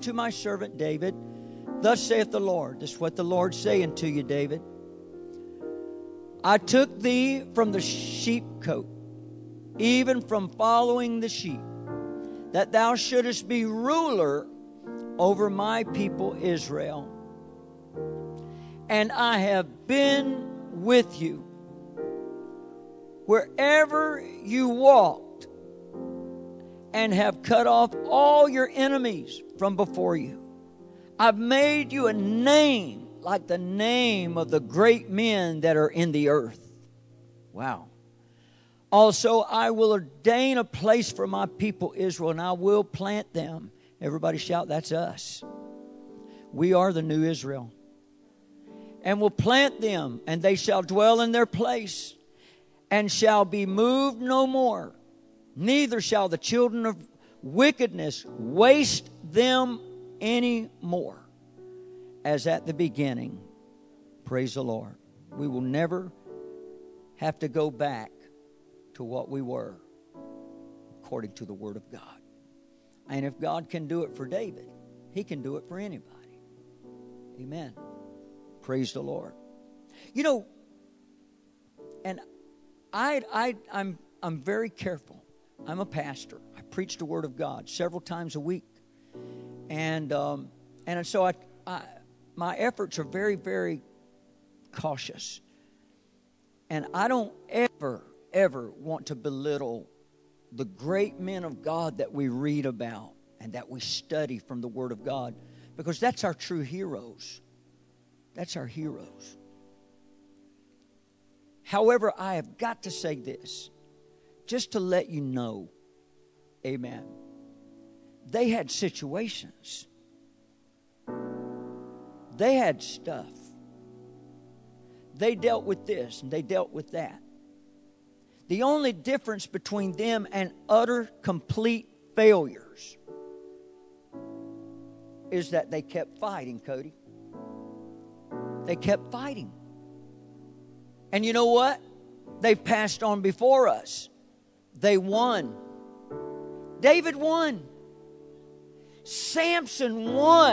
to my servant David, thus saith the Lord. This is what the Lord's saying to you, David. I took thee from the sheepcote, even from following the sheep, that thou shouldest be ruler over my people Israel. And I have been with you wherever you walked, and have cut off all your enemies from before you. I've made you a name like the name of the great men that are in the earth. Wow. Also, I will ordain a place for my people Israel, and I will plant them. Everybody shout, that's us. We are the new Israel. And will plant them, and they shall dwell in their place, and shall be moved no more. Neither shall the children of wickedness waste them any more, as at the beginning. Praise the Lord. We will never have to go back to what we were, according to the Word of God. And if God can do it for David, He can do it for anybody. Amen. Praise the Lord. You know, and I'm very careful. I'm a pastor. I preach the Word of God several times a week, and so my efforts are very, very cautious, and I don't ever want to belittle the great men of God that we read about and that we study from the Word of God, because that's our true heroes. That's our heroes. However, I have got to say this, just to let you know, amen, they had situations. They had stuff. They dealt with this and they dealt with that. The only difference between them and utter, complete failures is that they kept fighting, Cody. They kept fighting. And you know what? They've passed on before us. They won. David won. Samson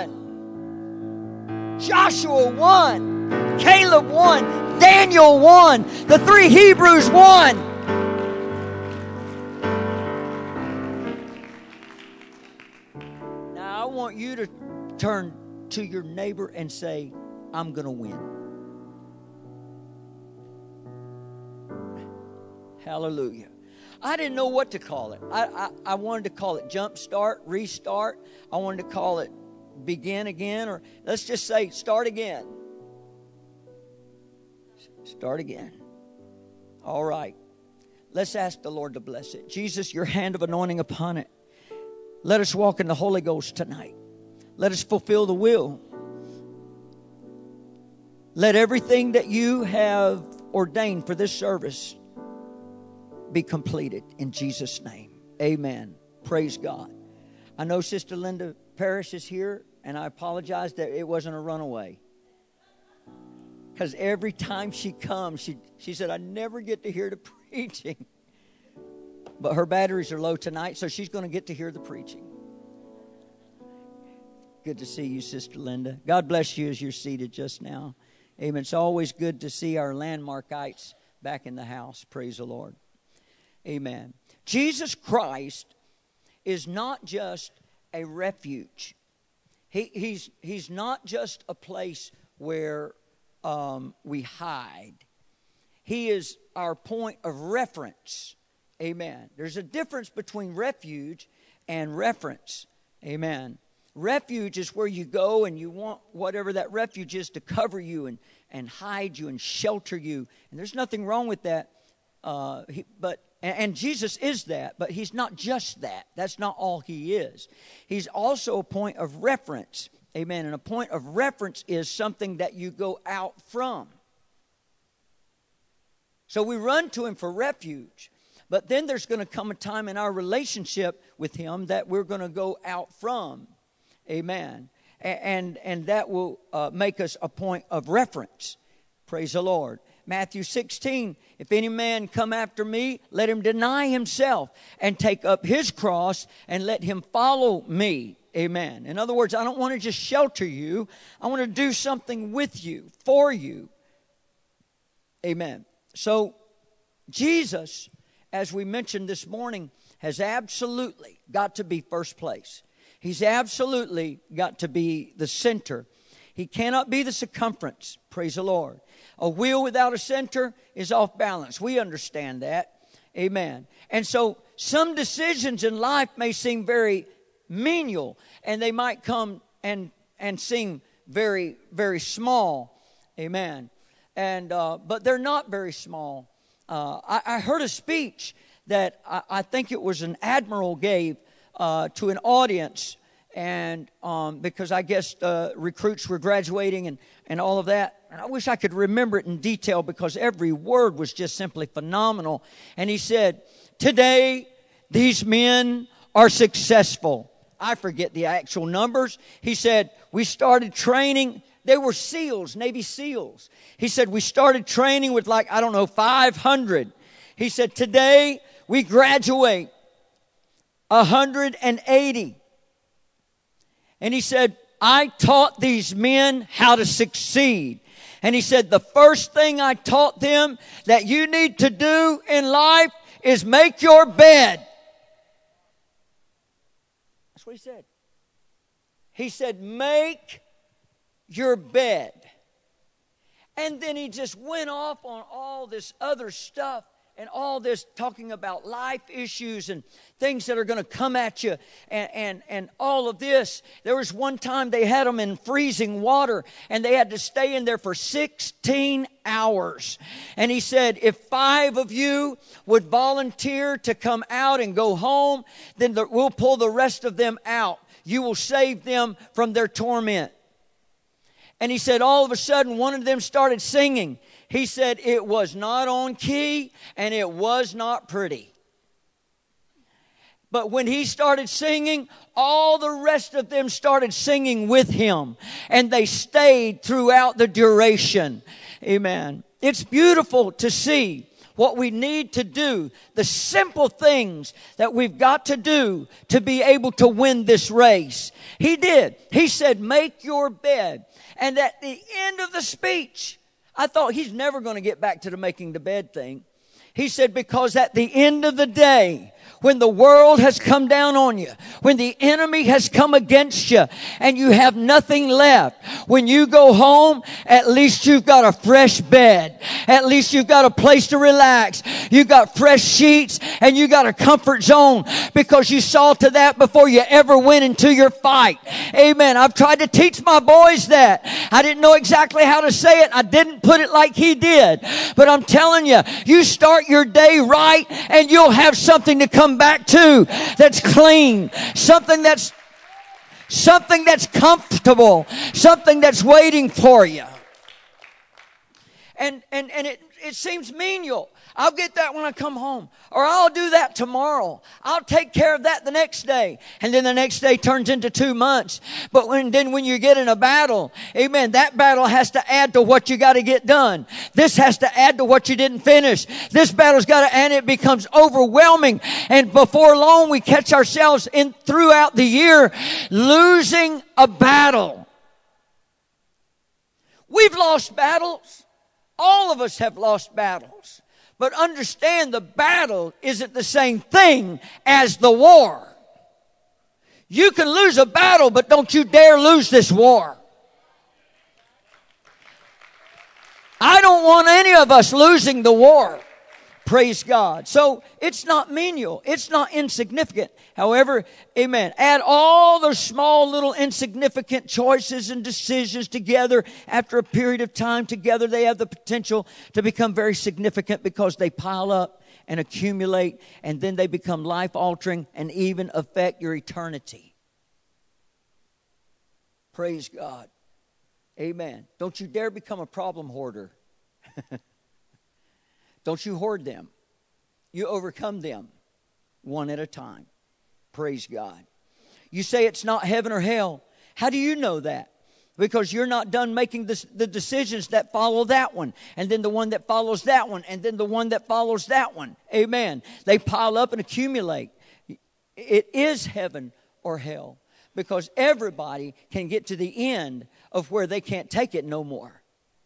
won. Joshua won. Caleb won. Daniel won. The 3 Hebrews won. Now I want you to turn to your neighbor and say, I'm going to win. Hallelujah. I didn't know what to call it. I wanted to call it jump start, restart. I wanted to call it begin again, or let's just say start again. Start again. All right. Let's ask the Lord to bless it. Jesus, your hand of anointing upon it. Let us walk in the Holy Ghost tonight. Let us fulfill the will. Let everything that you have ordained for this service be completed in Jesus' name. Amen. Praise God. I know Sister Linda Parrish is here, and I apologize that it wasn't a runaway. Because every time she comes, she said, I never get to hear the preaching. But her batteries are low tonight, so she's going to get to hear the preaching. Good to see you, Sister Linda. God bless you as you're seated just now. Amen. It's always good to see our landmarkites back in the house. Praise the Lord. Amen. Jesus Christ is not just a refuge. He's not just a place where we hide. He is our point of reference. Amen. There's a difference between refuge and reference. Amen. Refuge is where you go and you want whatever that refuge is to cover you and hide you and shelter you. And there's nothing wrong with that. And Jesus is that, but He's not just that. That's not all He is. He's also a point of reference. Amen. And a point of reference is something that you go out from. So we run to Him for refuge. But then there's going to come a time in our relationship with Him that we're going to go out from. Amen. And that will make us a point of reference. Praise the Lord. Matthew 16, if any man come after me, let him deny himself and take up his cross and let him follow me. Amen. In other words, I don't want to just shelter you. I want to do something with you, for you. Amen. So, Jesus, as we mentioned this morning, has absolutely got to be first place. He's absolutely got to be the center. He cannot be the circumference. Praise the Lord. A wheel without a center is off balance. We understand that. Amen. And so some decisions in life may seem very menial, and they might come and seem very, very small. Amen. And but they're not very small. I heard a speech that I think it was an admiral gave to an audience, and because I guess recruits were graduating and all of that. And I wish I could remember it in detail because every word was just simply phenomenal. And he said, today these men are successful. I forget the actual numbers. He said, we started training. They were SEALs, Navy SEALs. He said, we started training with 500. He said, today we graduate 180. And he said, I taught these men how to succeed. And he said, the first thing I taught them that you need to do in life is make your bed. That's what he said. He said, make your bed. And then he just went off on all this other stuff and all this talking about life issues and things that are going to come at you and all of this. There was one time they had them in freezing water and they had to stay in there for 16 hours. And he said, if 5 of you would volunteer to come out and go home, then we'll pull the rest of them out. You will save them from their torment. And he said, all of a sudden, one of them started singing. He said, it was not on key and it was not pretty. But when he started singing, all the rest of them started singing with him. And they stayed throughout the duration. Amen. It's beautiful to see what we need to do, the simple things that we've got to do to be able to win this race. He did. He said, make your bed. And at the end of the speech, I thought he's never going to get back to the making the bed thing. He said, because at the end of the day, when the world has come down on you, when the enemy has come against you, and you have nothing left, when you go home, at least you've got a fresh bed. At least you've got a place to relax. You've got fresh sheets, and you got a comfort zone because you saw to that before you ever went into your fight. Amen. I've tried to teach my boys that. I didn't know exactly how to say it. I didn't put it like he did. But I'm telling you, you start your day right, and you'll have something to come back to that's clean, something that's comfortable, something that's waiting for you. And it seems menial. I'll get that when I come home. Or I'll do that tomorrow. I'll take care of that the next day. And then the next day turns into 2 months. But when you get in a battle, amen, that battle has to add to what you got to get done. This has to add to what you didn't finish. This battle's got to, and it becomes overwhelming. And before long, we catch ourselves throughout the year losing a battle. We've lost battles. All of us have lost battles. But understand, the battle isn't the same thing as the war. You can lose a battle, but don't you dare lose this war. I don't want any of us losing the war. Praise God. So it's not menial. It's not insignificant. However, amen, add all those small little insignificant choices and decisions together. After a period of time together, they have the potential to become very significant because they pile up and accumulate, and then they become life-altering and even affect your eternity. Praise God. Amen. Don't you dare become a problem hoarder. Don't you hoard them. You overcome them one at a time. Praise God. You say it's not heaven or hell. How do you know that? Because you're not done making the decisions that follow that one. And then the one that follows that one. And then the one that follows that one. Amen. They pile up and accumulate. It is heaven or hell. because everybody can get to the end of where they can't take it no more.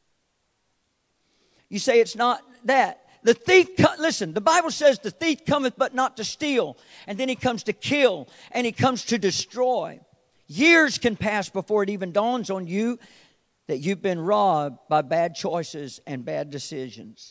You say it's not that. The thief, listen, the Bible says the thief cometh but not to steal. And then he comes to kill and he comes to destroy. Years can pass before it even dawns on you that you've been robbed by bad choices and bad decisions.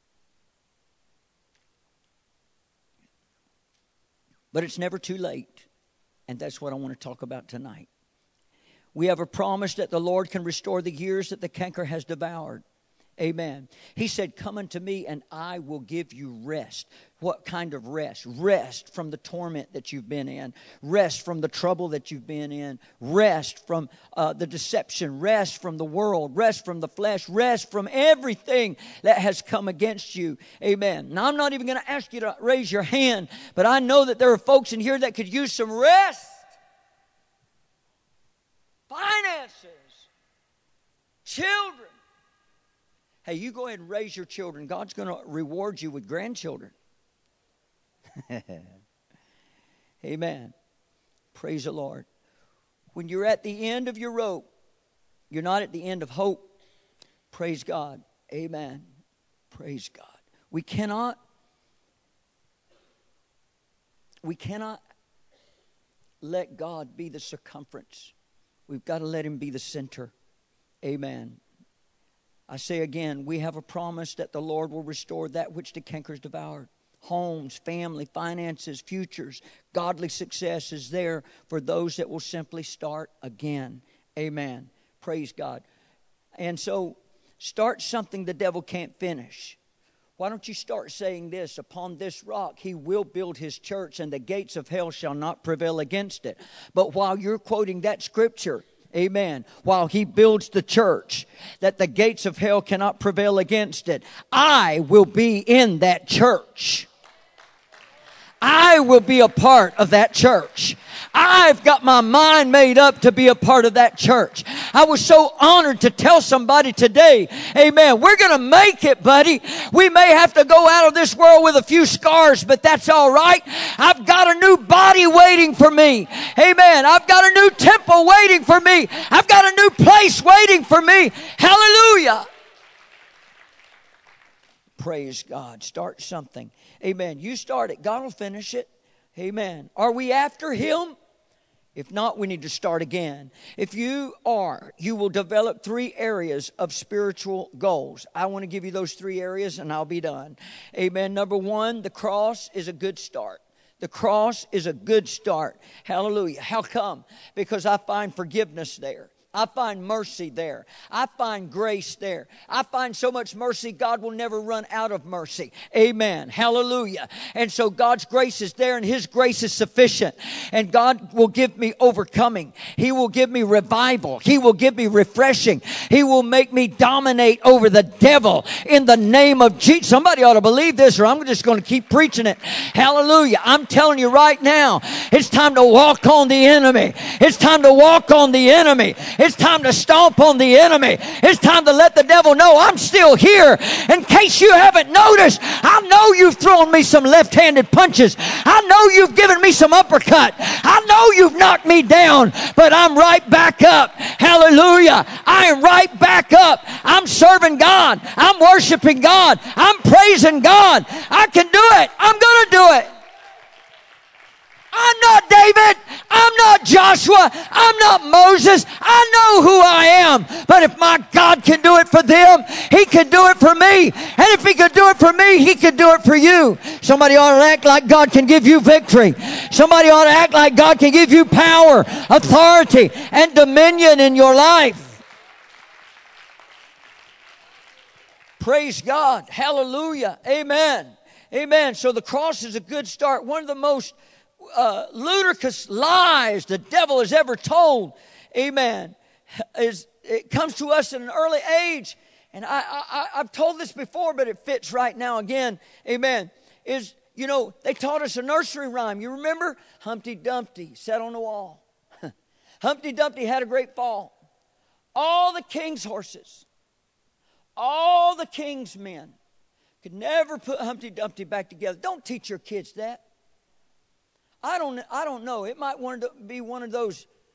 But it's never too late. And that's what I want to talk about tonight. We have a promise that the Lord can restore the years that the canker has devoured. Amen. He said, come unto me and I will give you rest. What kind of rest? Rest from the torment that you've been in. Rest from the trouble that you've been in. Rest from the deception. Rest from the world. Rest from the flesh. Rest from everything that has come against you. Amen. Now, I'm not even going to ask you to raise your hand, but I know that there are folks in here that could use some rest. Finances. Children. Hey, you go ahead and raise your children. God's going to reward you with grandchildren. Amen. Praise the Lord. When you're at the end of your rope, you're not at the end of hope. Praise God. Amen. Praise God. We cannot let God be the circumference. We've got to let Him be the center. Amen. I say again, we have a promise that the Lord will restore that which the cankers devoured. Homes, family, finances, futures, godly success is there for those that will simply start again. Amen. Praise God. And so, start something the devil can't finish. Why don't you start saying this? Upon this rock He will build His church, and the gates of hell shall not prevail against it. But while you're quoting that scripture, amen, while He builds the church, that the gates of hell cannot prevail against it, I will be in that church. I will be a part of that church. I've got my mind made up to be a part of that church. I was so honored to tell somebody today, amen, we're going to make it, buddy. We may have to go out of this world with a few scars, but that's all right. I've got a new body waiting for me. Amen. I've got a new temple waiting for me. I've got a new place waiting for me. Hallelujah. Praise God. Start something. Amen. You start it. God will finish it. Amen. Are we after Him? If not, we need to start again. If you are, you will develop 3 areas of spiritual goals. I want to give you those 3 areas and I'll be done. Amen. Number 1, the cross is a good start. The cross is a good start. Hallelujah. How come? Because I find forgiveness there. I find mercy there. I find grace there. I find so much mercy, God will never run out of mercy. Amen. Hallelujah. And so God's grace is there and His grace is sufficient. And God will give me overcoming. He will give me revival. He will give me refreshing. He will make me dominate over the devil in the name of Jesus. Somebody ought to believe this or I'm just going to keep preaching it. Hallelujah. I'm telling you right now, it's time to walk on the enemy. It's time to walk on the enemy. It's time to stomp on the enemy. It's time to let the devil know I'm still here. In case you haven't noticed, I know you've thrown me some left-handed punches. I know you've given me some uppercut. I know you've knocked me down, but I'm right back up. Hallelujah. I am right back up. I'm serving God. I'm worshiping God. I'm praising God. I can do it. I'm going to do it. I'm not David. I'm not Joshua. I'm not Moses. I know who I am. But if my God can do it for them, He can do it for me. And if He could do it for me, He can do it for you. Somebody ought to act like God can give you victory. Somebody ought to act like God can give you power, authority, and dominion in your life. Praise God. Hallelujah. Amen. Amen. So the cross is a good start. One of the most ludicrous lies the devil has ever told, amen, is it comes to us at an early age, and I've told this before, but it fits right now again, amen, is, you know, they taught us a nursery rhyme. You remember? Humpty Dumpty sat on the wall. Humpty Dumpty had a great fall. All the king's horses, all the king's men could never put Humpty Dumpty back together. Don't teach your kids that. I don't know. It might want to be one of those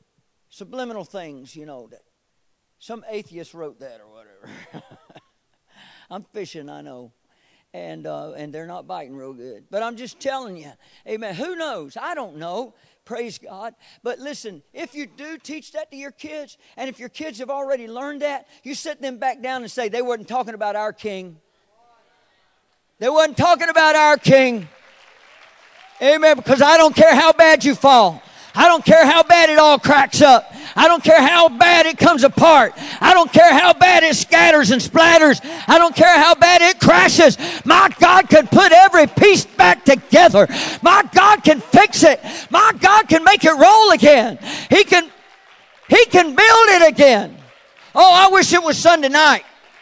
Subliminal things, that some atheist wrote that or whatever. I'm fishing, I know. And they're not biting real good. But I'm just telling you, amen. Who knows? I don't know. Praise God. But listen, if you do teach that to your kids, and if your kids have already learned that, you sit them back down and say, they weren't talking about our King. They wasn't talking about our King. Amen. Because I don't care how bad you fall. I don't care how bad it all cracks up. I don't care how bad it comes apart. I don't care how bad it scatters and splatters. I don't care how bad it crashes. My God can put every piece back together. My God can fix it. My God can make it roll again. He can build it again. Oh, I wish it was Sunday night.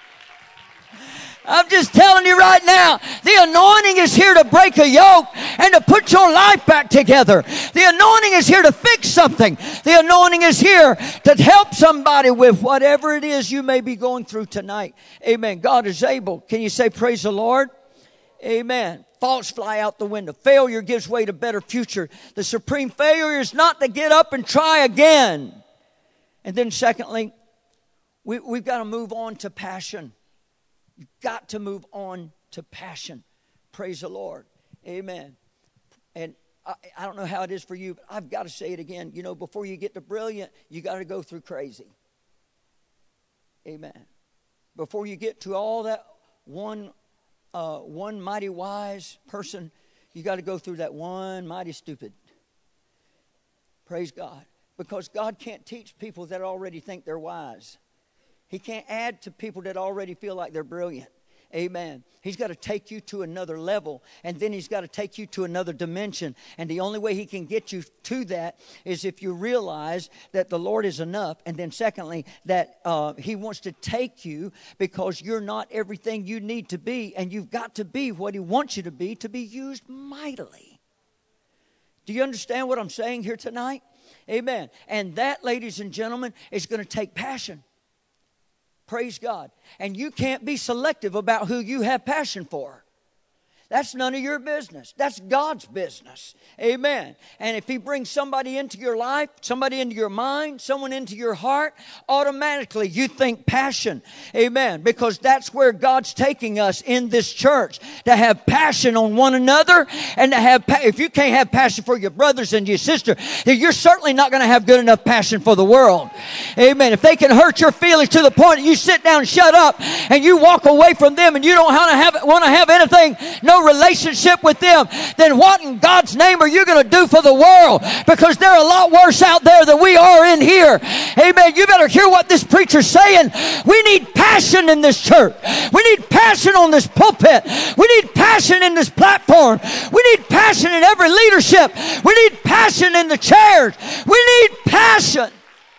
I'm just telling you right now, the anointing is here to break a yoke and to put your life back together. The anointing is here to fix something. The anointing is here to help somebody with whatever it is you may be going through tonight. Amen. God is able. Can you say praise the Lord? Amen. Faults fly out the window. Failure gives way to better future. The supreme failure is not to get up and try again. And then secondly, we've got to move on to passion. You've got to move on to passion. Praise the Lord. Amen. And I don't know how it is for you, but I've got to say it again. Before you get to brilliant, you got to go through crazy. Amen. Before you get to all that one mighty wise person, you got to go through that one mighty stupid. Praise God. Because God can't teach people that already think they're wise. He can't add to people that already feel like they're brilliant. Amen. He's got to take you to another level, and then he's got to take you to another dimension. And the only way he can get you to that is if you realize that the Lord is enough. And then secondly, that he wants to take you because you're not everything you need to be, and you've got to be what he wants you to be used mightily. Do you understand what I'm saying here tonight? Amen. And that, ladies and gentlemen, is going to take passion. Praise God. And you can't be selective about who you have passion for. That's none of your business. That's God's business. Amen. And if he brings somebody into your life, somebody into your mind, someone into your heart, automatically you think passion. Amen. Because that's where God's taking us in this church. To have passion on one another and to have, if you can't have passion for your brothers and your sister, then you're certainly not going to have good enough passion for the world. Amen. If they can hurt your feelings to the point that you sit down and shut up and you walk away from them and you don't want to have anything, no relationship with them, then what in God's name are you going to do for the world? Because they're a lot worse out there than we are in here. Amen. You better hear what this preacher's saying. We need passion in this church. We need passion on this pulpit. We need passion in this platform. We need passion in every leadership. We need passion in the chairs. We need passion.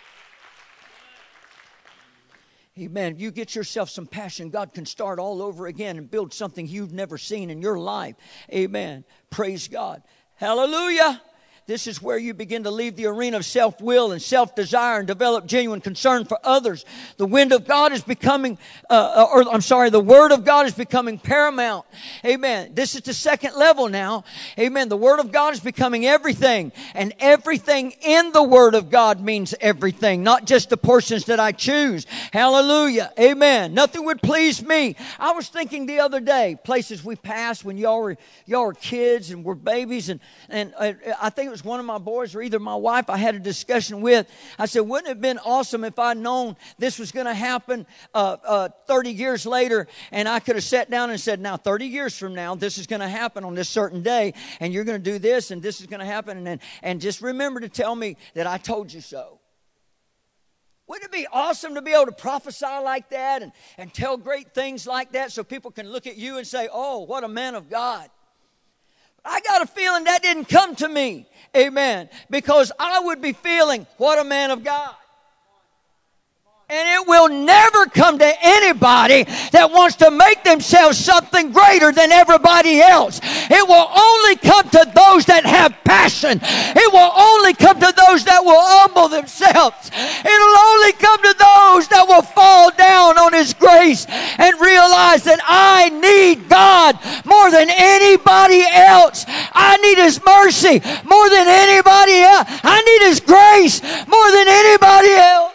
Amen. You get yourself some passion, God can start all over again and build something you've never seen in your life. Amen. Praise God. Hallelujah. This is where you begin to leave the arena of self-will and self-desire and develop genuine concern for others. The wind of God is becoming, the Word of God is becoming paramount. Amen. This is the second level now. Amen. The Word of God is becoming everything. And everything in the Word of God means everything, not just the portions that I choose. Hallelujah. Amen. Nothing would please me. I was thinking the other day, places we passed when y'all were kids and were babies, and I think it was one of my boys or either my wife I had a discussion with. I said, wouldn't it have been awesome if I'd known this was going to happen 30 years later, and I could have sat down and said, now 30 years from now, this is going to happen on this certain day, and you're going to do this, and this is going to happen, and just remember to tell me that I told you so. Wouldn't it be awesome to be able to prophesy like that and tell great things like that so people can look at you and say, oh, what a man of God. I got a feeling that didn't come to me. Amen. Because I would be feeling, what a man of God. And it will never come to anybody that wants to make themselves something greater than everybody else. It will only come to those that have passion. It will only come to those that will humble themselves. It will only come to those that will fall down on His grace and realize that I need God more than anybody else. I need His mercy more than anybody else. I need His grace more than anybody else.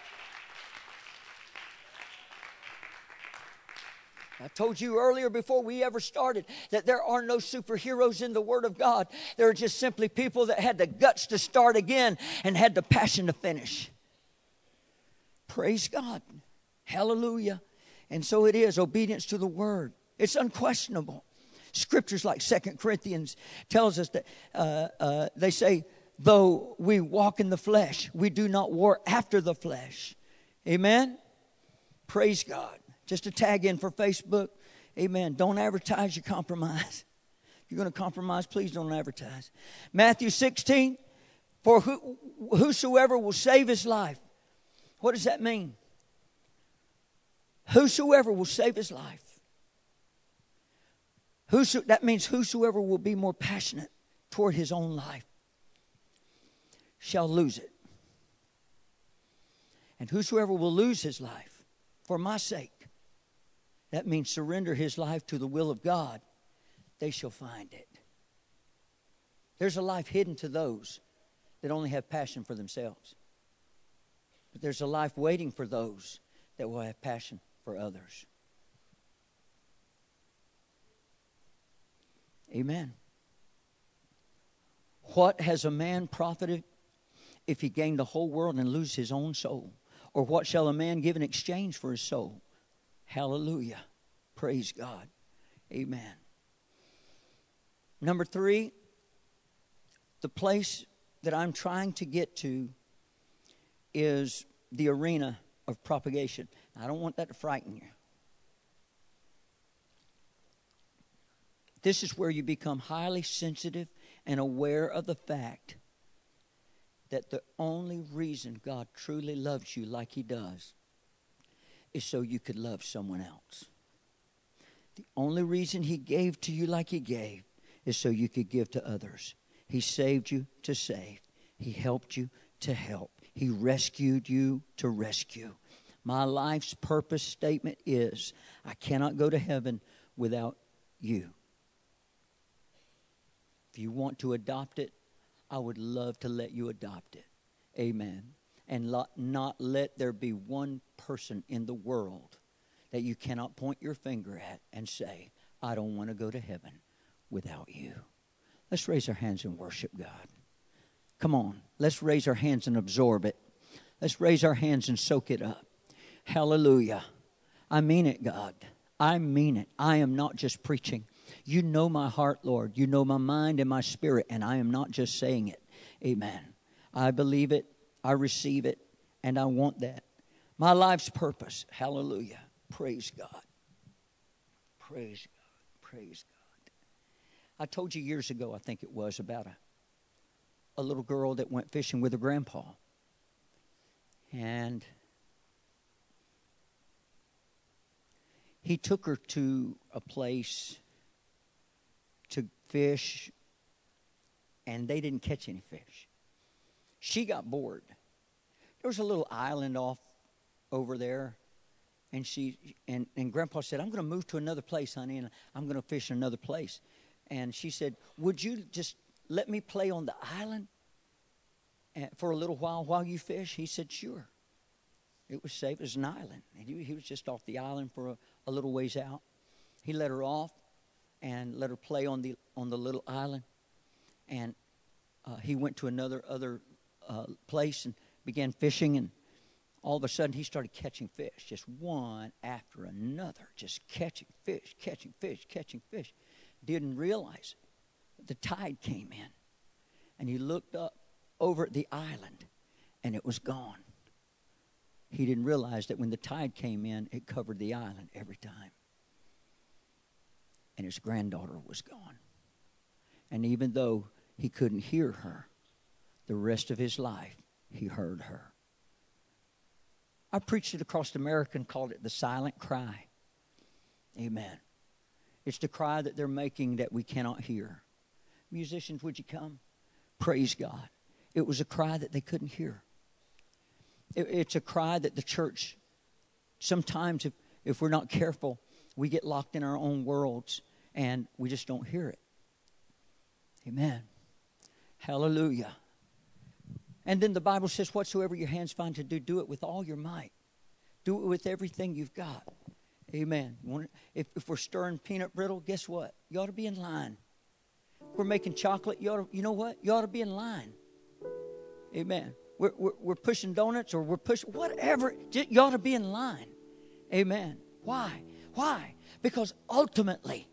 I told you earlier before we ever started that there are no superheroes in the Word of God. There are just simply people that had the guts to start again and had the passion to finish. Praise God. Hallelujah. And so it is, obedience to the Word. It's unquestionable. Scriptures like 2 Corinthians tells us that they say, though we walk in the flesh, we do not war after the flesh. Amen? Praise God. Just a tag in for Facebook. Amen. Don't advertise your compromise. If you're going to compromise, please don't advertise. Matthew 16, for whosoever will save his life. What does that mean? Whosoever will save his life. That means whosoever will be more passionate toward his own life shall lose it. And whosoever will lose his life for my sake, that means surrender his life to the will of God, they shall find it. There's a life hidden to those that only have passion for themselves. But there's a life waiting for those that will have passion for others. Amen. What has a man profited if he gain the whole world and lose his own soul? Or what shall a man give in exchange for his soul? Hallelujah. Praise God. Amen. Number 3, the place that I'm trying to get to is the arena of propagation. I don't want that to frighten you. This is where you become highly sensitive and aware of the fact that the only reason God truly loves you like He does is so you could love someone else. The only reason He gave to you like He gave is so you could give to others. He saved you to save. He helped you to help. He rescued you to rescue. My life's purpose statement is, I cannot go to heaven without you. If you want to adopt it, I would love to let you adopt it. Amen. And not let there be one person in the world that you cannot point your finger at and say, I don't want to go to heaven without you. Let's raise our hands and worship God. Come on. Let's raise our hands and absorb it. Let's raise our hands and soak it up. Hallelujah. I mean it, God. I mean it. I am not just preaching. You know my heart, Lord. You know my mind and my spirit, and I am not just saying it. Amen. I believe it. I receive it, and I want that. My life's purpose. Hallelujah. Praise God. Praise God. Praise God. I told you years ago, I think it was, about a little girl that went fishing with her grandpa. And he took her to a place to fish, and they didn't catch any fish. She got bored. There was a little island off over there, and and Grandpa said, I'm going to move to another place, honey, and I'm going to fish another place. And she said, would you just let me play on the island for a little while you fish? He said, sure. It was safe. It was an island. And he was just off the island for a little ways out. He let her off and let her play on the little island. And he went to other place and began fishing. And all of a sudden, he started catching fish, just one after another, just catching fish. Didn't realize it. The tide came in, and he looked up over at the island, and it was gone. He didn't realize that when the tide came in, it covered the island every time. And his granddaughter was gone. And even though he couldn't hear her, the rest of his life, he heard her. I preached it across America and called it the silent cry. Amen. It's the cry that they're making that we cannot hear. Musicians, would you come? Praise God. It was a cry that they couldn't hear. It's a cry that the church, sometimes if we're not careful, we get locked in our own worlds and we just don't hear it. Amen. Hallelujah. And then the Bible says, whatsoever your hands find to do, do it with all your might. Do it with everything you've got. Amen. If we're stirring peanut brittle, guess what? You ought to be in line. If we're making chocolate, you know what? You ought to be in line. Amen. We're pushing donuts or we're pushing whatever. You ought to be in line. Amen. Why? Why? Because ultimately,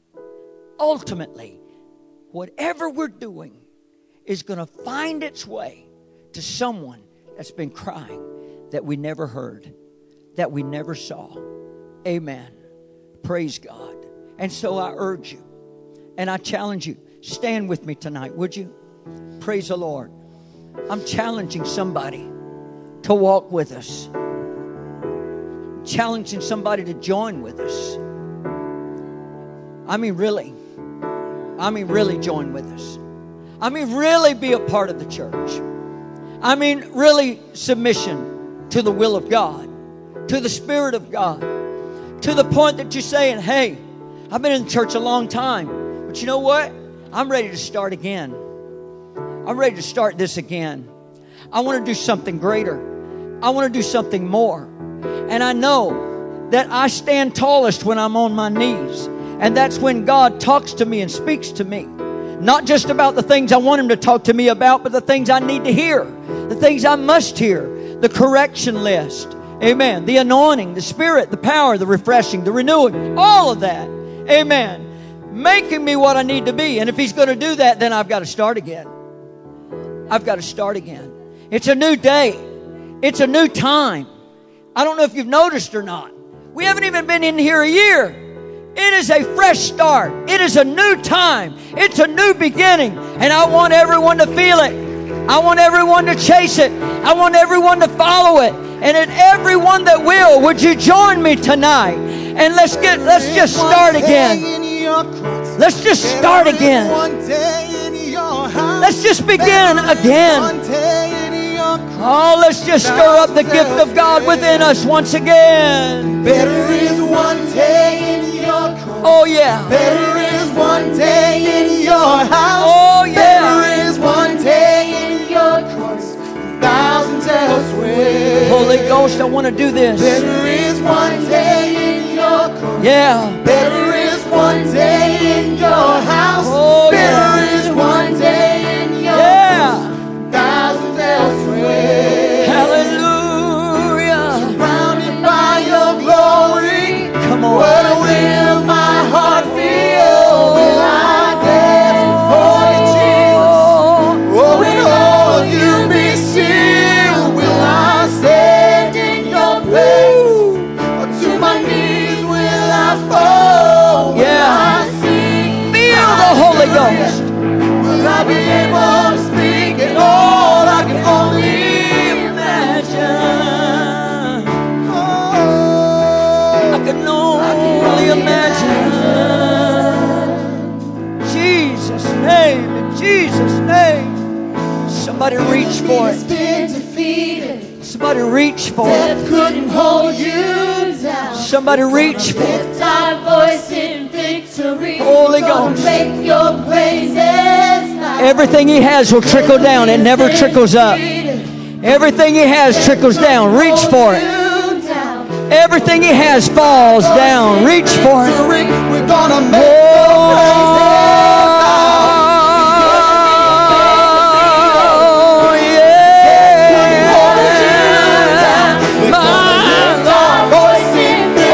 whatever we're doing is going to find its way to someone that's been crying that we never heard, that we never saw. Amen. Praise God. And so I urge you and I challenge you, stand with me tonight, would you? Praise the Lord. I'm challenging somebody to walk with us. Challenging somebody to join with us. I mean, really join with us. I mean, really be a part of the church. I mean, really submission to the will of God, to the Spirit of God, to the point that you're saying, hey, I've been in church a long time, but you know what? I'm ready to start again. I'm ready to start this again. I want to do something greater. I want to do something more. And I know that I stand tallest when I'm on my knees. And that's when God talks to me and speaks to me. Not just about the things I want Him to talk to me about, but the things I need to hear. The things I must hear. The correction list. Amen. The anointing, the Spirit, the power, the refreshing, the renewing. All of that. Amen. Making me what I need to be. And if He's going to do that, then I've got to start again. I've got to start again. It's a new day. It's a new time. I don't know if you've noticed or not. We haven't even been in here a year. It is a fresh start. It is a new time. It's a new beginning. And I want everyone to feel it. I want everyone to chase it. I want everyone to follow it. And in everyone that will, would you join me tonight? And let's just start again. Let's just start again. Let's just begin again. Oh, let's just stir up the gift of God within us once again. Better is one day in your court. Oh, yeah. Better is one day in your house. Oh, yeah. Better is one day in your courts than thousands elsewhere. Holy Ghost, I want to do this. Better is one day in your court. Yeah. Better is one day in your house. Oh, yeah. Better is one day in your Yeah. thousands elsewhere. Hallelujah. Surrounded by your glory. Come on. What will my heart feel? Will I dance before you, Jesus? Or will all you be still? Will I stand in your place? Or to my knees will I fall? Will Yeah. I sing? Feel the Holy Ghost. Will I be able to speak at all? I can only Imagine. oh, I can only imagine. Jesus' name, in Jesus' name. Somebody reach for it. been defeated. Somebody reach for it. Death couldn't hold you down. Somebody reach for it. Lift our voice in victory. Holy We're gonna Ghost. make your praises loud. Everything He has will trickle down. It never trickles up. Everything He has trickles down. Reach for it. Everything He has falls down. Reach for it. We're gonna make your praises loud. Oh, yeah. My Our voice in victory.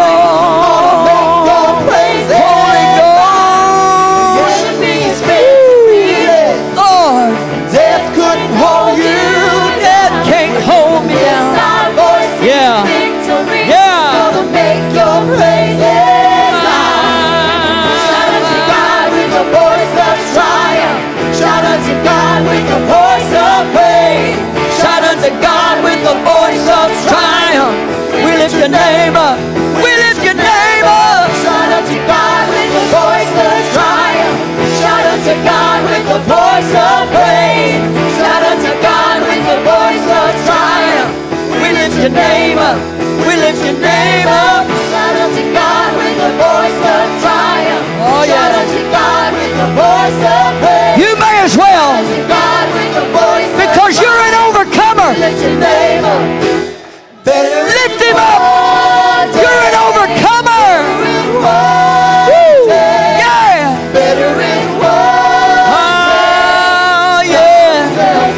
Lord. Holy Ghost. Enemies defeated. Lord, Death couldn't hold you death can't hold me down. Our voice in Yeah. victory. Yeah. Gonna make your praises loud. Shout unto God with the voice of triumph. Shout unto God with the voice of praise. Shout unto God with the voice of triumph. We lift your name up. We lift your name up. Shout unto God with the voice of triumph. Shout unto God with the voice of praise. Shout unto God with the voice of triumph. We lift your name up. We lift your name up. Shout unto God with with the voice of triumph. Oh, yeah. Shout unto God with the voice of praise. You may as well. Shout unto God with the voice of Because you're an overcomer. lift your name up. Better Lift him up. You're an overcomer. in one day. Yeah. Better in one Oh, yeah.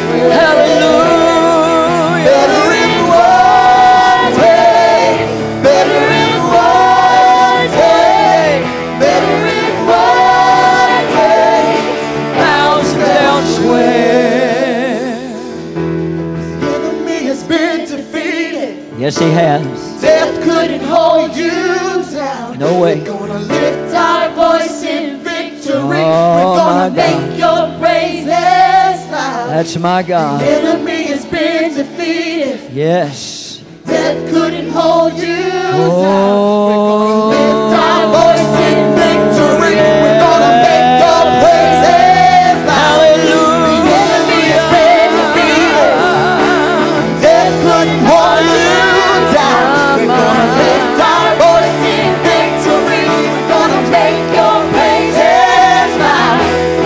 Hallelujah. Better in one day. Better in one day. Better in one day. Thousands elsewhere. The enemy has been defeated. Yes, he has. Death couldn't hold you down. No way. We're gonna lift our voice in victory. Oh, We're gonna my make God. your praises loud. That's my God. The enemy has been defeated. Yes. Death couldn't hold you down. Oh. Lift our voice in victory. We're gonna make your praises loud. The enemy has been defeated. Death couldn't hold you down. We're gonna lift our voice in victory. We're gonna make your praises loud.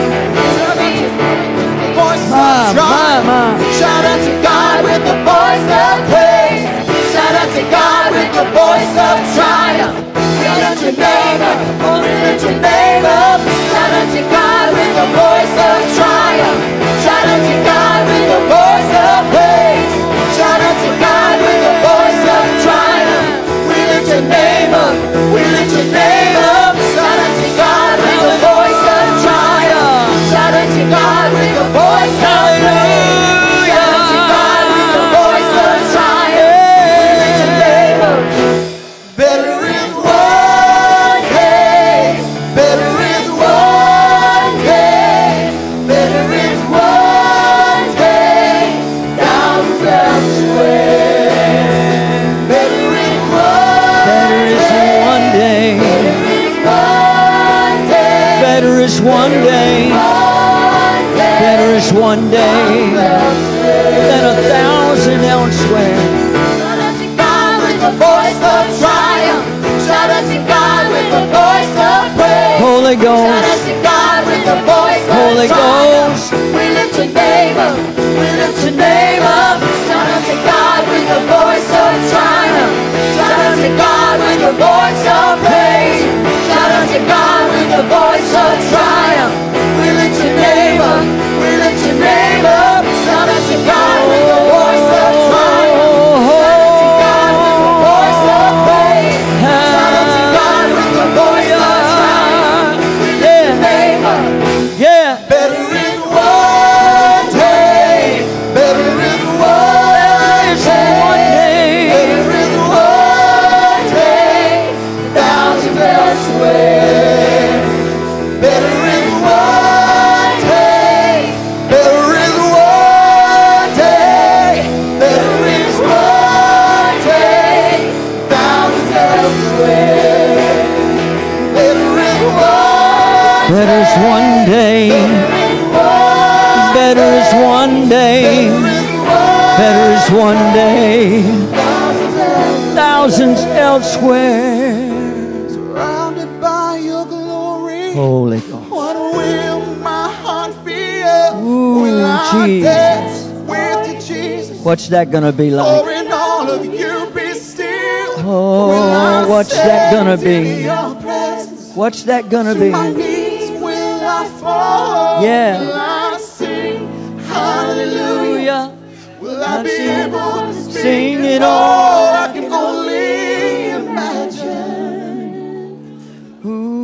Shout out to God with the voice of praise. Shout out to God with the voice of triumph. We lift your name up. We lift your name up. Shout out to God with the voice of triumph. Shout out to God with the voice of praise. Shout out to God with the voice of triumph. We lift your name up. We lift your name up. Shout out to God with the voice of triumph. Shout out to God with the voice of praise. Shout out to God with the voice of triumph. We lift your name up. Better is one day. Better is one day. Better is one day. Thousands elsewhere. Better is one Better is one day. Better is one day. Better is one day than 1,000 elsewhere. Shout out to God with the voice of triumph. Shout out to God with the voice of praise. Holy Shout out Ghost. to God with the voice of Holy triumph. Ghost. We lift your name up. We lift your name up. Shout out to God with the voice of triumph. Shout out to God with the voice of praise. Shout out to God with the voice of triumph. We lift your name up. We lift your name up. Shout out to God with the voice of triumph. Shout out to God with the voice of praise. Shout out to God with the voice of triumph. We lift your name up. Yeah. Better is one day. Better is one day. Better is one day. Thousands elsewhere. Better is one day. Better is one day. Better is one day. Thousands elsewhere. Better is one. Better is one day. Better is one day. Better is one day. Thousands elsewhere. Surrounded by your glory. Holy Ghost. What will my heart feel? Ooh, Will I Jesus. dance with you, Jesus? What's that going to be Or like? in all of you be still? Oh, Will I what's that gonna stand in be? your presence? What's that going to To be? my knees will I fall? Yeah. Will I sing hallelujah? Will I be able to Sing it all? all. I can only imagine. Ooh,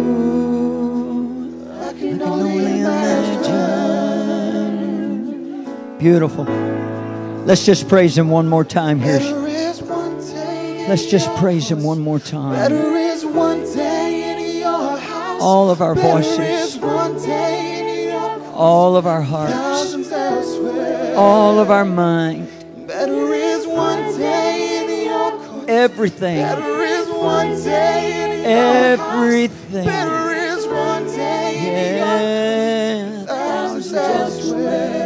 I can only imagine. beautiful. Let's just praise Him one more time here. Better is one day in Let's just your praise Him house. one more time. Better is one day in your house. All of our Better voices. is one day in your house. All of our hearts. Thousands elsewhere. All of our mind. Better is one day in your court. Everything. Better is one day in your Everything. house. Better is one day in your Yeah. thousands elsewhere.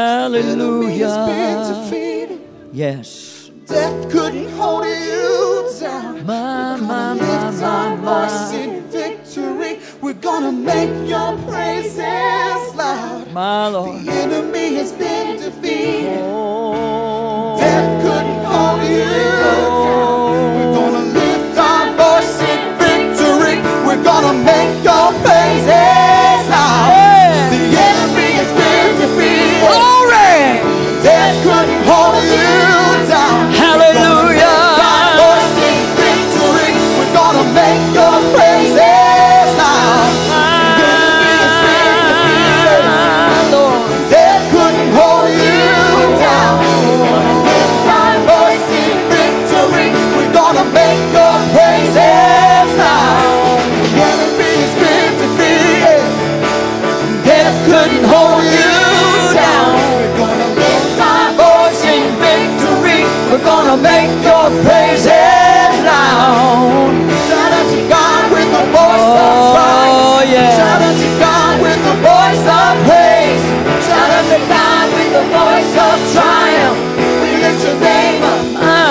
Enemy has been Hallelujah. defeated. Yes. Death couldn't hold you down. My, We're my, gonna my, lift my, our voice my. in victory. We're gonna make your praises loud. My Lord. The enemy has been defeated. Oh. Death couldn't hold you down. We're gonna lift our voice in victory. We're gonna make your praises loud. Yeah. The enemy has been defeated. Glory. Death couldn't hold you down. Hallelujah. Our voice in victory. We're gonna make your praises loud. The enemy has been defeated. My Lord. Death couldn't hold you down. Lift our voice in victory. We're gonna make your praises loud. The enemy has been defeated. Death couldn't hold you down. We're gonna lift our voice in victory. We're gonna make your praises loud. Shout out to God with the voice of triumph. Oh, yeah. Shout out to God with the voice of praise. Shout out to God with the voice of triumph. We lift your name up.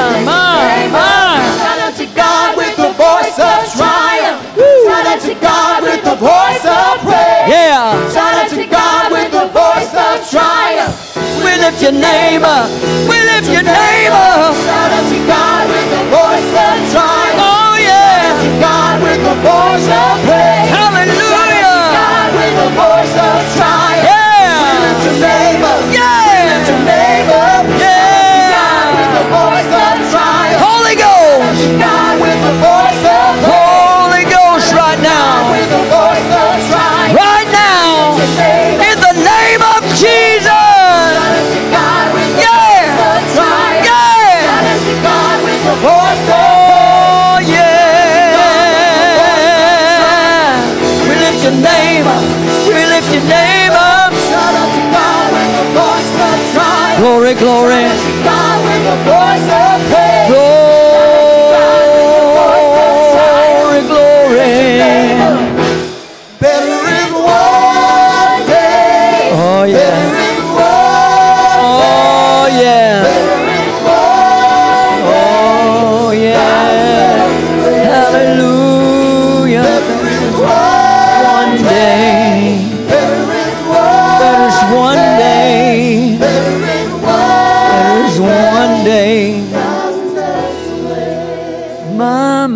My. Shout out to God with the voice of triumph. Shout out to God with the voice of praise. Yeah. Shout out to God with the voice of triumph. We lift your name up. We lift your name up. Shout out to God with the voice of triumph. Oh, yeah. To God with the voice of praise. Hallelujah. God with the voice of triumph. Yeah. We lift your name up. Yeah. Lift your name up. God with the Yeah. voice of triumph. Holy Ghost. God with the voice of praise. Holy Ghost right now. With the voice of triumph. Right now. In the name of Jesus. God with the Yeah. voice of triumph. Yeah. God with the voice of Oh, yeah. We lift your name up. We lift your name up. Shout out to God with the voice of triumph. Glory, glory. God with the voice of praise. Glory, glory. Better in one day. Oh, yeah. Better in one Oh, yeah. Better in one Oh, yeah. Hallelujah. Better in One day. Better in one There's one day. Better in There's one day. one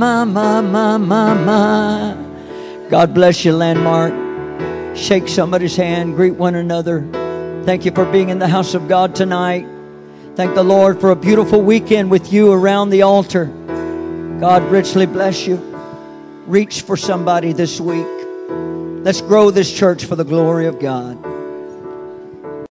My. God bless you, Landmark. Shake somebody's hand. Greet one another. Thank you for being in the house of God tonight. Thank the Lord for a beautiful weekend with you around the altar. God richly bless you. Reach for somebody this week. Let's grow this church for the glory of God.